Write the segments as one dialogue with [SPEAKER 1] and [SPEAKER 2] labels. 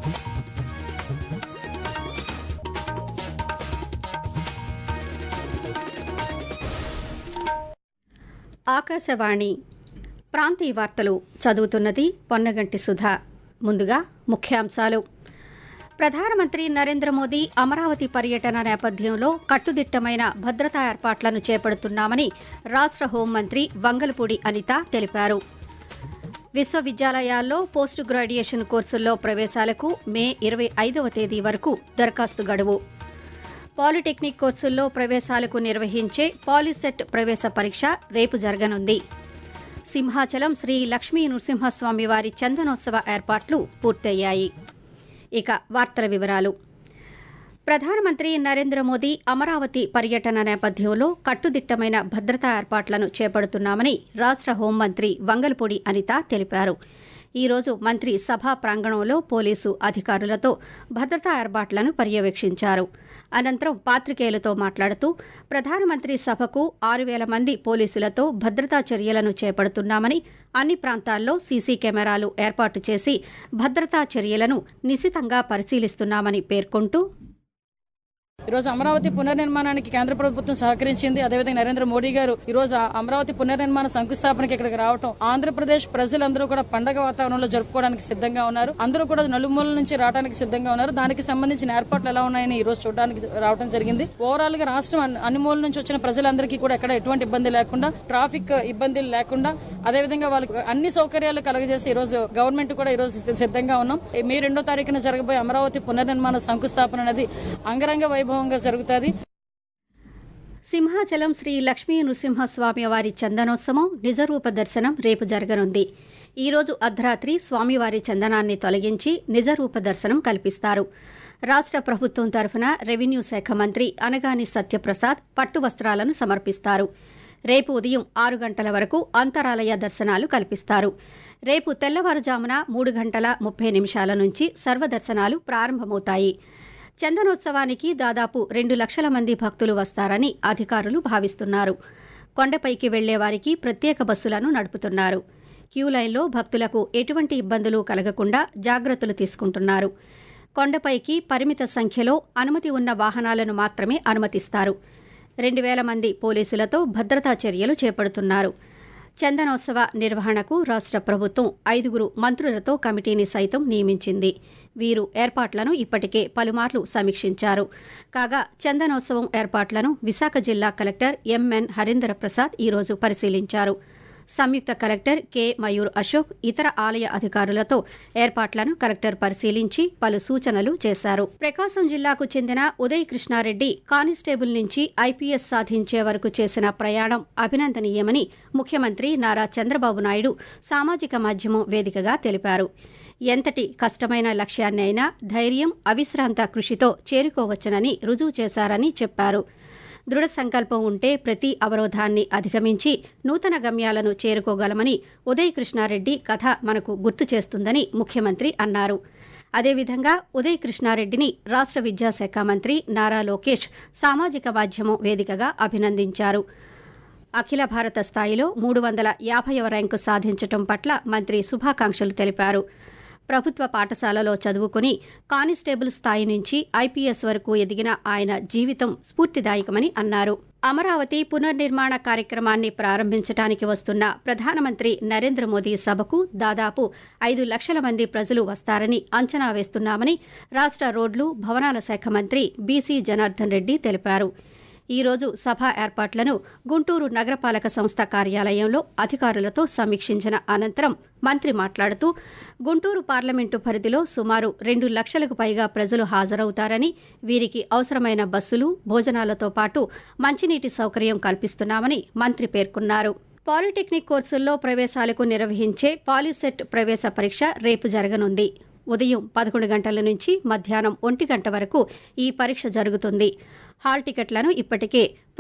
[SPEAKER 1] ఆకాశవాణి ప్రాంతీయ వార్తలు చదువుతున్నది పొన్నగంటి సుధా. ముందుగా ముఖ్యాంశాలు. ప్రధానమంత్రి నరేంద్ర మోదీ అమరావతి పర్యటన నేపథ్యంలో కట్టుదిట్టమైన భద్రతా ఏర్పాట్లను చేపడుతున్నామని రాష్ట్ర హోంమంత్రి వంగలపూడి అనిత తెలిపారు. విశ్వవిద్యాలయాల్లో పోస్ట్ గ్రాడ్యుయేషన్ కోర్సుల్లో ప్రవేశాలకు మే 25వ తేదీ వరకు దరఖాస్తు గడువు. పాలిటెక్నిక్ కోర్సుల్లో ప్రవేశాలకు నిర్వహించే పాలిసెట్ ప్రవేశ పరీక్ష రేపు జరగనుంది. సింహాచలం శ్రీ లక్ష్మీ నృసింహస్వామి వారి చందనోత్సవ ఏర్పాట్లు పూర్తయ్యాయి. ఇక వార్తల వివరాలు. ప్రధానమంత్రి నరేంద్ర మోదీ అమరావతి పర్యటన నేపథ్యంలో కట్టుదిట్టమైన భద్రతా ఏర్పాట్లను చేపడుతున్నామని రాష్ట్ర హోంమంత్రి వంగలపూడి అనిత తెలిపారు. ఈ రోజు మంత్రి సభా ప్రాంగణంలో పోలీసు అధికారులతో భద్రతా ఏర్పాట్లను పర్యవేక్షించారు. అనంతరం పాత్రికేయులతో మాట్లాడుతూ ప్రధానమంత్రి సభకు 6,000 మంది పోలీసులతో భద్రతా చర్యలను చేపడుతున్నామని, అన్ని ప్రాంతాల్లో సీసీ కెమెరాలు ఏర్పాటు చేసి భద్రతా చర్యలను నిశితంగా పరిశీలిస్తున్నామని పేర్కొంటూ,
[SPEAKER 2] ఈరోజు అమరావతి పునర్నిర్మాణానికి కేంద్ర ప్రభుత్వం సహకరించింది. అదేవిధంగా నరేంద్ర మోడీ గారు ఈరోజు అమరావతి పునర్నిర్మాణ శంకుస్థాపనకి ఇక్కడికి రావడం, ఆంధ్రప్రదేశ్ ప్రజలందరూ కూడా పండగ వాతావరణంలో జరుపుకోవడానికి సిద్ధంగా ఉన్నారు. అందరూ కూడా నలుమూలల నుంచి రావడానికి సిద్ధంగా ఉన్నారు. దానికి సంబంధించిన ఏర్పాట్లు ఎలా ఉన్నాయని ఈ రోజు చూడడానికి రావడం జరిగింది. ఓవరాల్ గా రాష్ట్రం అన్ని మూలల నుంచి వచ్చిన ప్రజలందరికీ కూడా ఎక్కడ ఎటువంటి ఇబ్బంది లేకుండా, ట్రాఫిక్ ఇబ్బందులు లేకుండా, అదేవిధంగా వాళ్ళకి అన్ని సౌకర్యాలు కలగజేసి ఈ రోజు గవర్నమెంట్ కూడా ఈ రోజు సిద్ధంగా ఉన్నాం. మే 2వ తారీఖున జరగబోయే అమరావతి పునర్నిర్మాణ శంకుస్థాపన అనేది అంగరంగ వైభవంగా జరుగుతుంది.
[SPEAKER 1] సింహాచలం శ్రీ లక్ష్మీ నృసింహస్వామి వారి చందనోత్సవం నిజరూప దర్శనం రేపు జరగనుంది. ఈ రోజు అర్ధరాత్రి స్వామివారి చందనాన్ని తొలగించి నిజరూప దర్శనం కల్పిస్తారు. రాష్ట్ర ప్రభుత్వం తరఫున రెవెన్యూ శాఖ మంత్రి అనగాని సత్యప్రసాద్ పట్టు వస్త్రాలను సమర్పిస్తారు. రేపు ఉదయం 6 గంటల వరకు అంతరాలయ దర్శనాలు కల్పిస్తారు. రేపు తెల్లవారుజామున 3:30 నుంచి సర్వదర్శనాలు ప్రారంభమవుతాయి. చందనోత్సవానికి దాదాపు 2 లక్షల మంది భక్తులు వస్తారని అధికారులు భావిస్తున్నారు. కొండపైకి వెళ్లే వారికి ప్రత్యేక బస్సులను నడుపుతున్నారు. క్యూలైన్లో భక్తులకు ఎటువంటి ఇబ్బందులు కలగకుండా జాగ్రత్తలు తీసుకుంటున్నారు. కొండపైకి పరిమిత సంఖ్యలో అనుమతి ఉన్న వాహనాలను మాత్రమే అనుమతిస్తారు. 2,000 మంది పోలీసులతో భద్రతా చర్యలు చేపడుతున్నారు. చందనోత్సవ నిర్వహణకు రాష్ట్ర ప్రభుత్వం 5 మంత్రులతో కమిటీని సైతం నియమించింది. వీరు ఏర్పాట్లను ఇప్పటికే పలుమార్లు సమీక్షించారు. కాగా చందనోత్సవం ఏర్పాట్లను విశాఖ జిల్లా కలెక్టర్ ఎంఎన్ హరీంద్ర ప్రసాద్ ఈరోజు పరిశీలించారు. సంయుక్త కలెక్టర్ కె మయూర్ అశోక్ ఇతర ఆలయ అధికారులతో ఏర్పాట్లను కలెక్టర్ పరిశీలించి పలు సూచనలు చేశారు. ప్రకాశం జిల్లాకు చెందిన ఉదయ్ కృష్ణారెడ్డి కానిస్టేబుల్ నుంచి ఐపీఎస్ సాధించే వరకు చేసిన ప్రయాణం అభినందనీయమని ముఖ్యమంత్రి నారా చంద్రబాబు నాయుడు సామాజిక మాధ్యమం వేదికగా తెలిపారు. ఎంతటి కష్టమైన లక్ష్యాన్ని అయినా ధైర్యం, అవిశ్రాంత కృషితో చేరుకోవచ్చునని రుజువు చేశారని చెప్పారు. దృఢ సంకల్పం ఉంటే ప్రతి అవరోధాన్ని అధిగమించి నూతన గమ్యాలను చేరుకోగలమని ఉదయ్ కృష్ణారెడ్డి కథ మనకు గుర్తు చేస్తుందని ముఖ్యమంత్రి అన్నారు. అదేవిధంగా ఉదయ్ కృష్ణారెడ్డిని రాష్ట్ర విద్యాశాఖ మంత్రి నారా లోకేష్ సామాజిక మాధ్యమం వేదికగా అభినందించారు. అఖిల భారత స్థాయిలో 350వ ర్యాంకు సాధించడం పట్ల మంత్రి శుభాకాంక్షలు తెలిపారు. ప్రభుత్వ పాఠశాలలో చదువుకుని కానిస్టేబుల్ స్థాయి నుంచి ఐపీఎస్ వరకు ఎదిగిన ఆయన జీవితం స్ఫూర్తిదాయకమని అన్నారు. అమరావతి పునర్నిర్మాణ కార్యక్రమాన్ని ప్రారంభించడానికి వస్తున్న ప్రధానమంత్రి నరేంద్ర మోదీ సభకు దాదాపు 5 లక్షల మంది ప్రజలు వస్తారని అంచనా వేస్తున్నామని రాష్ట్ర రోడ్లు, భవనాల శాఖ మంత్రి బీసీ జనార్దన్ రెడ్డి తెలిపారు. ఈ రోజు సభ ఏర్పాట్లను గుంటూరు నగరపాలక సంస్థ కార్యాలయంలో అధికారులతో సమీక్షించిన అనంతరం మంత్రి మాట్లాడుతూ, గుంటూరు పార్లమెంటు పరిధిలో సుమారు 2 లక్షలకు పైగా ప్రజలు హాజరవుతారని, వీరికి అవసరమైన బస్సులు, భోజనాలతో పాటు మంచినీటి సౌకర్యం కల్పిస్తున్నామని మంత్రి పేర్కొన్నారు. పాలిటెక్నిక్ కోర్సుల్లో ప్రవేశాలకు నిర్వహించే పాలిసెట్ ప్రవేశ పరీక్ష రేపు జరగనుంది. ఉదయం 11 గంటల నుంచి మధ్యాహ్నం 1 గంట వరకు ఈ పరీక్ష జరుగుతుంది. హాల్ టికెట్లను ఇప్పటికే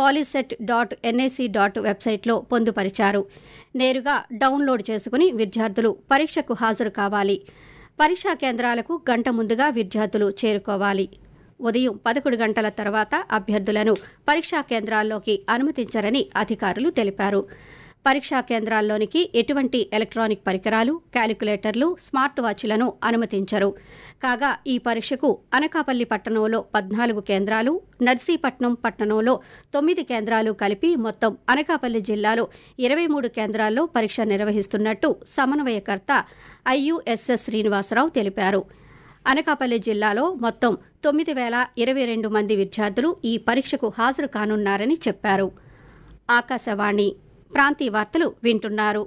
[SPEAKER 1] polyset.nic. వెబ్సైట్లో పొందుపరిచారు. నేరుగా డౌన్లోడ్ చేసుకుని విద్యార్థులు పరీక్షకు హాజరు కావాలి. పరీక్షా కేంద్రాలకు గంట ముందుగా విద్యార్థులు చేరుకోవాలి. ఉదయం 11 గంటల తర్వాత అభ్యర్థులను పరీక్షా కేంద్రాల్లోకి అనుమతించరని అధికారులు తెలిపారు. పరీక్షా కేంద్రాల్లోనికి ఎటువంటి ఎలక్ట్రానిక్ పరికరాలు, క్యాలిక్యులేటర్లు, స్మార్ట్ వాచ్లను అనుమతించరు. కాగా ఈ పరీక్షకు అనకాపల్లి పట్టణంలో 14 కేంద్రాలు, నర్సీపట్నం పట్టణంలో 9 కేంద్రాలు కలిపి మొత్తం అనకాపల్లి జిల్లాలో 23 కేంద్రాల్లో పరీక్ష నిర్వహిస్తున్నట్టు సమన్వయకర్త ఐయుఎస్ఎస్ శ్రీనివాసరావు తెలిపారు. అనకాపల్లి జిల్లాలో మొత్తం 9,022 మంది విద్యార్థులు ఈ పరీక్షకు హాజరు కానున్నారని చెప్పారు. ఆకాశవాణి ప్రాంతీయ వార్తలు వింటున్నారు.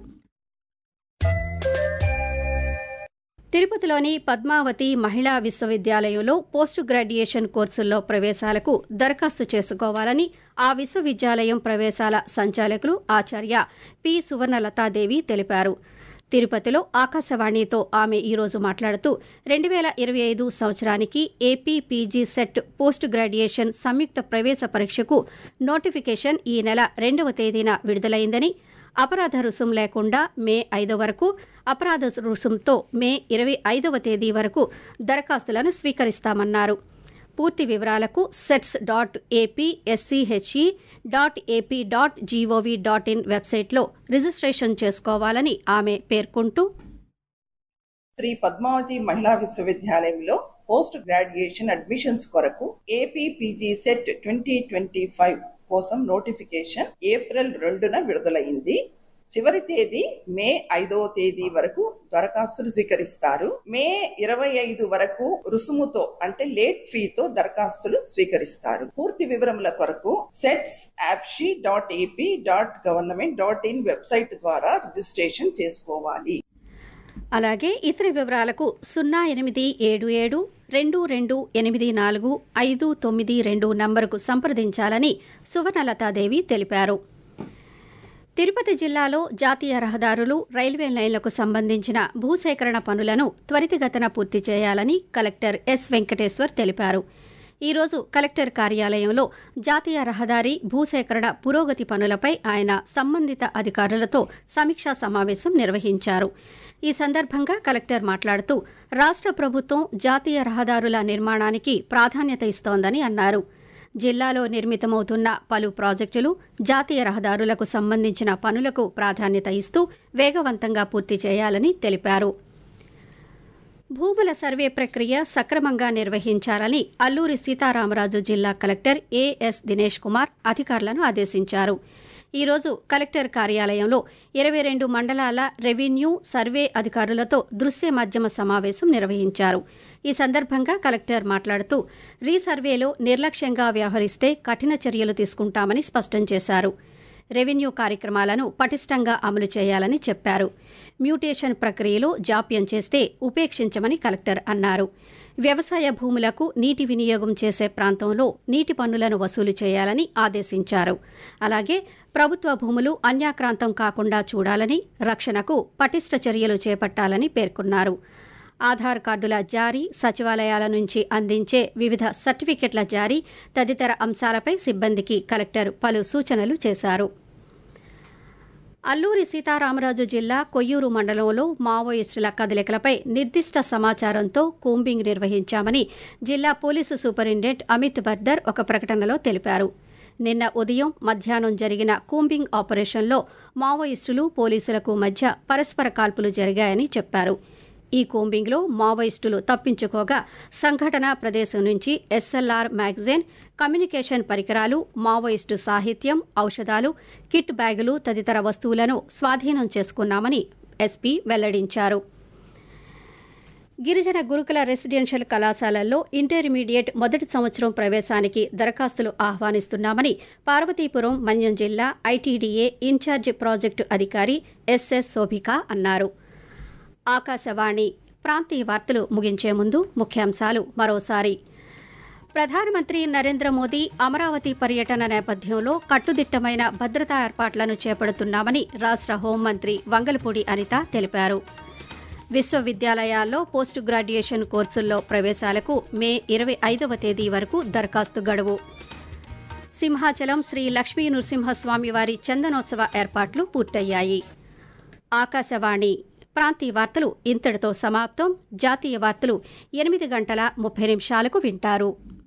[SPEAKER 1] తిరుపతిలోని పద్మావతి మహిళా విశ్వవిద్యాలయంలో పోస్ట్ గ్రాడ్యుయేషన్ కోర్సుల్లో ప్రవేశాలకు దరఖాస్తు చేసుకోవాలని ఆ విశ్వవిద్యాలయం ప్రవేశాల సంచాలకులు ఆచార్య పి. సువర్ణలతాదేవి తెలిపారు. తిరుపతిలో ఆకాశవాణితో ఆమె ఈరోజు మాట్లాడుతూ 2025 సంవత్సరానికి AP PG CET post graduation సంయుక్త ప్రవేశ పరీక్షకు నోటిఫికేషన్ ఈ నెల 2వ తేదీన విడుదలైందని, అపరాధ రుసుం లేకుండా మే 5 వరకు, అపరాధ రుసుంతో మే 25వ తేదీ వరకు దరఖాస్తులను స్వీకరిస్తామన్నారు. పూర్తి వివరాలకు sets.apsche.ap.gov.in వెబ్సైట్లో రిజిస్ట్రేషన్ చేసుకోవాలని ఆమె పేర్కొంటూ,
[SPEAKER 3] శ్రీ పద్మావతి మహిళా విశ్వవిద్యాలయంలో పోస్ట్ గ్రాడ్యుయేషన్ అడ్మిషన్స్ కొరకు ఏపీ పీజీ సెట్ 2025 కోసం నోటిఫికేషన్ ఏప్రిల్ 2న విడుదలైంది. చివరి తేదీ మే 5వ తేదీ వరకు దరఖాస్తులు స్వీకరిస్తారు. మే 25 వరకు రుసుముతో అంటే లేట్ ఫీతో దరఖాస్తులు స్వీకరిస్తారు. పూర్తి వివరముల కొరకు sets.apsch.ap.gov.in వెబ్సైట్ ద్వారా రిజిస్ట్రేషన్ చేసుకోవాలి.
[SPEAKER 1] అలాగే ఇతర వివరాలకు 087722845992 నంబరుకు సంప్రదించాలని సువర్ణలతాదేవి తెలిపారు. తిరుపతి జిల్లాలో జాతీయ రహదారులు, రైల్వే లైన్లకు సంబంధించిన భూసేకరణ పనులను త్వరితగతిన పూర్తి చేయాలని కలెక్టర్ ఎస్. వెంకటేశ్వర్ తెలిపారు. ఈరోజు కలెక్టర్ కార్యాలయంలో జాతీయ రహదారి భూసేకరణ పురోగతి పనులపై ఆయన సంబంధిత అధికారులతో సమీక్షా సమావేశం నిర్వహించారు. ఈ సందర్భంగా కలెక్టర్ మాట్లాడుతూ రాష్ట్ర ప్రభుత్వం జాతీయ రహదారుల నిర్మాణానికి ప్రాధాన్యత ఇస్తోందని అన్నారు. జిల్లాలో నిర్మితమవుతున్న పలు ప్రాజెక్టులు, జాతీయ రహదారులకు సంబంధించిన పనులకు ప్రాధాన్యత ఇస్తూ వేగవంతంగా పూర్తి చేయాలని తెలిపారు. భూముల సర్వే ప్రక్రియ సక్రమంగా నిర్వహించాలని అల్లూరి సీతారామరాజు జిల్లా కలెక్టర్ ఏఎస్. దినేష్ కుమార్ అధికారులను ఆదేశించారు. ఈరోజు కలెక్టర్ కార్యాలయంలో 22 మండలాల రెవెన్యూ, సర్వే అధికారులతో దృశ్య మాధ్యమ సమావేశం నిర్వహించారు. ఈ సందర్భంగా కలెక్టర్ మాట్లాడుతూ రీసర్వేలో నిర్లక్ష్యంగా వ్యవహరిస్తే కఠిన చర్యలు తీసుకుంటామని స్పష్టం చేశారు. రెవెన్యూ కార్యక్రమాలను పటిష్టంగా అమలు చేయాలని చెప్పారు. మ్యూటేషన్ ప్రక్రియలో జాప్యం చేస్తే ఉపేక్షించమని కలెక్టర్ అన్నారు. వ్యవసాయ భూములకు నీటి వినియోగం చేసే ప్రాంతంలో నీటి పన్నులను వసూలు చేయాలని ఆదేశించారు. అలాగే ప్రభుత్వ భూములు అన్యాక్రాంతం కాకుండా చూడాలని, రక్షణకు పటిష్ట చర్యలు చేపట్టాలని పేర్కొన్నారు. ఆధార్ కార్డుల జారీ, సచివాలయాల నుంచి అందించే వివిధ సర్టిఫికెట్ల జారీ తదితర అంశాలపై సిబ్బందికి కలెక్టర్ పలు సూచనలు చేశారు. అల్లూరి సీతారామరాజు జిల్లా కొయ్యూరు మండలంలో మావోయిస్టుల కదలికలపై నిర్దిష్ట సమాచారంతో కూంబింగ్ నిర్వహించామని జిల్లా పోలీసు సూపరింటెండెంట్ అమిత్ బర్దర్ ఒక ప్రకటనలో తెలిపారు. నిన్న ఉదయం, మధ్యాహ్నం జరిగిన కూంబింగ్ ఆపరేషన్లో మావోయిస్టులు, పోలీసులకు మధ్య పరస్పర కాల్పులు జరిగాయని చెప్పారు. ఈ కూంబింగ్లో మావోయిస్టులు తప్పించుకోగా సంఘటనా ప్రదేశం నుంచి ఎస్ఎల్ఆర్ మ్యాగజైన్, కమ్యూనికేషన్ పరికరాలు, మావోయిస్టు సాహిత్యం, ఔషధాలు, కిట్ బ్యాగులు తదితర వస్తువులను స్వాధీనం చేసుకున్నామని ఎస్పీ వెల్లడించారు. గిరిజన గురుకుల రెసిడెన్షియల్ కళాశాలల్లో ఇంటర్మీడియట్ మొదటి సంవత్సరం ప్రవేశానికి దరఖాస్తులు ఆహ్వానిస్తున్నామని పార్వతీపురం మన్యం జిల్లా ఐటీడీఏ ఇన్ఛార్జి ప్రాజెక్టు అధికారి ఎస్ఎస్ శోభిక అన్నారు. ఆకాశవాణి ప్రాంతీయ వార్తలు ముగించే ముందు ముఖ్యాంశాలు మరోసారి. ప్రధానమంత్రి నరేంద్ర మోదీ అమరావతి పర్యటన నేపథ్యంలో కట్టుదిట్టమైన భద్రతా ఏర్పాట్లను చేపడుతున్నామని రాష్ట్ర హోంమంత్రి వంగలపూడి అనిత తెలిపారు. విశ్వవిద్యాలయాల్లో పోస్ట్ గ్రాడ్యుయేషన్ కోర్సుల్లో ప్రవేశాలకు మే 25వ తేదీ వరకు దరఖాస్తు గడువు. సింహాచలం శ్రీ లక్ష్మీ నృసింహస్వామి వారి చందనోత్సవ ఏర్పాట్లు పూర్తయ్యాయి. ఆకాశవాణి ప్రాంతీయ వార్తలు ఇంతటితో సమాప్తం. జాతీయ వార్తలు 8:30 వింటారు.